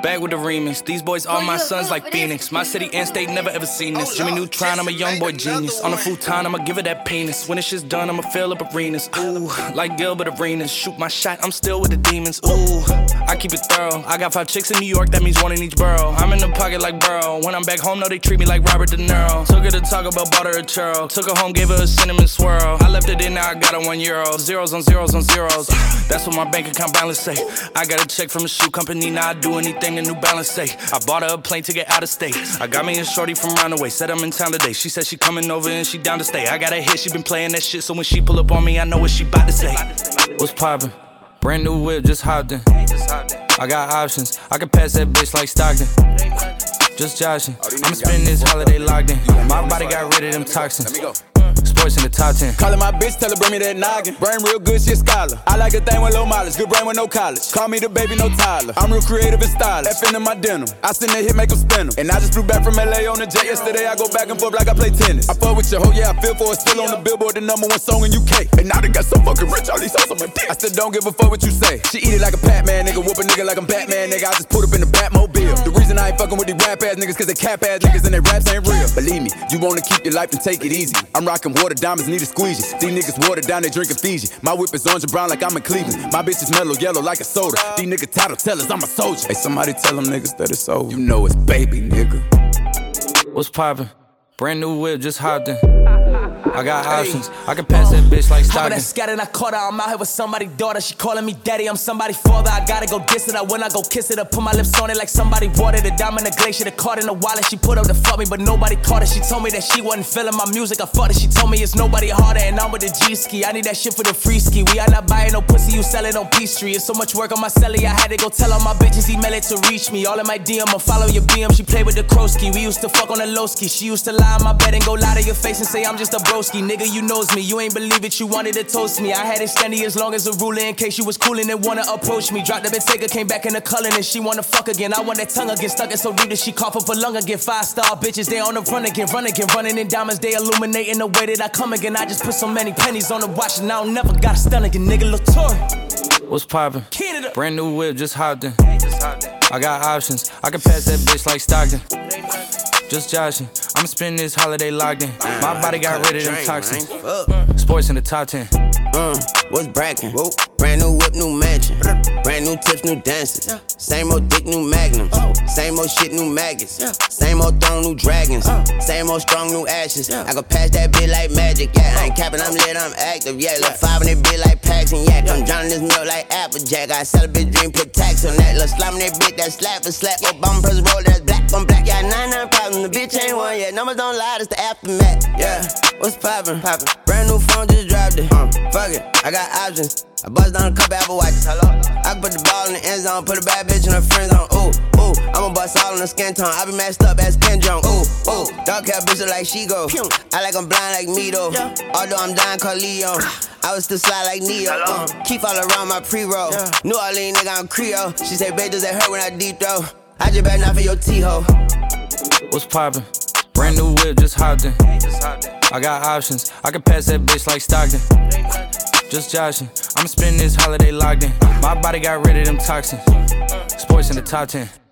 Back with the remix. These boys are my sons like Phoenix. My city and state never ever seen this. Jimmy Neutron, I'm a young boy genius. On a futon, I'ma give it that penis. When this shit's done, I'ma fill up arenas. Ooh, like Gilbert Arenas. Shoot my shot, I'm still with the demons. Ooh, I keep it thorough. I got 5 chicks in New York, that means 1 in each borough. I'm in the pocket like Burrow. When I'm back home, no, they treat me like Robert De Niro. Took her to Taco Bell, bought her a churro. Took her home, gave her a cinnamon swirl. I left it in, now I got her €1. Zeros on zeros on zeros. That's what my bank account balance say. I got a check from a shoe company, now I do anything a New Balance say. I bought her a plane ticket out of state. I got me a shorty from Roundaway, said I'm in town today. She said she coming over and she down to stay. I got a hit, she been playing that shit, so when she pull up on me, I know what she bout to say. What's poppin'? Brand new whip, just hopped in. I got options, I can pass that bitch like Stockton. Just joshing, I'ma spend this holiday locked in. My body got rid of them toxins. Sports in the top 10. Callin' my bitch, tell her bring me that noggin. Brain real good, she a scholar. I like a thing with low mileage, good brain with no college. Call me the baby, no Tyler. I'm real creative and stylish. F in my denim. I send that hit, make them spin 'em. And I just flew back from LA on the jet yesterday. I go back and forth like I play tennis. I fuck with your hoe, yeah, I feel for it. Still on the Billboard, the #1 song in UK. And now they got so fucking rich, all these hoes on my dick. I still don't give a fuck what you say. She eat it like a Pac-Man, nigga. Whoop a nigga like I'm Batman, nigga. I just put up in the Batmobile. The reason I ain't fucking with these rap ass niggas, cause they cap ass niggas and they raps ain't real. Believe me, you wanna keep your life and take it easy. I'm rocking water diamonds, need a squeegee. These niggas watered down, they drinking Fiji. My whip is orange and brown like I'm in Cleveland. My bitch is mellow yellow like a soda. These niggas title tellers, I'm a soldier. Hey, somebody tell them niggas that it's over. You know it's baby, nigga. What's poppin'? Brand new whip, just hopped in. I got options, I can pass that bitch like Stockton. I'm scattered, I caught her, I'm out here with somebody's daughter. She calling me daddy, I'm somebody's father. I gotta go diss it, when I go kiss it, I put my lips on it like somebody watered the diamond, the glacier, the card in the wallet. She put up to fuck me, but nobody caught it. She told me that she wasn't feeling my music, I fucked it. She told me it's nobody harder, and I'm with the G-ski. I need that shit for the free ski. We are not buying no pussy, you sell it on P-Street. It's so much work on my celly, I had to go tell all my bitches, email it to reach me. All in my DM, I follow your BM. She played with the Krosky. We used to fuck on the low ski. She used to lie on my bed and go lie to your face and say I'm just a broski. Nigga, you knows me, you ain't believe it, you wanted to toast me. I had it standing as long as a ruler in case you was coolin' and wanna approach me. Dropped the Bentayga, came back in the culling and she wanna fuck again. I want that tongue again, stuck it so deep that she cough up a lung again. 5-star bitches, they on the run again, running in diamonds, they illuminating the way that I come again. I just put so many pennies on the watch and I don't never got a stun again, nigga. Latour. What's poppin'? Brand new whip, just hopped in. I got options, I can pass that bitch like Stockton. Just joshing, I'ma spend this holiday locked in. My body got rid of them toxins. Sports in the top 10. What's brackin'? Brand new whip, new mansion. Brand new tips, new dances. Same old dick, new magnums. Same old shit, new maggots. Same old throne, new dragons. Same old strong, new ashes. I can pass that bitch like magic, yeah. I ain't capping, I'm lit, I'm active, yeah. Look 5 in that bitch like packs and yak. I'm drowning this milk like Applejack. I sell a bitch dream, put tax on that. Look slime that bitch, that slap for slap. Your bum press roll, that's black on black. Yeah, 99 problems, the bitch ain't one yet. Numbers don't lie, it's the aftermath, yeah. What's poppin'? Brand new phone, just dropped it. Fuck it, I got options. I bust down a couple Apple Watches. Hello? I can put the ball in the end zone, put a bad bitch in her friend zone. Ooh, I'ma bust all in the skin tone. I be messed up as Ken Jong. Ooh, dark hair bitch look like she go. I like I'm blind like me though. Although I'm dying called Leon. I was still slide like Neo. Keep all around my pre-roll. New Orleans nigga, I'm Creole. She say, babe, does that hurt when I deep throw? I just better not for your T-ho. What's poppin'? Brand new whip, just hopped in. I got options, I can pass that bitch like Stockton. Just joshing, I'ma spend this holiday locked in. My body got rid of them toxins. Sports in the top 10.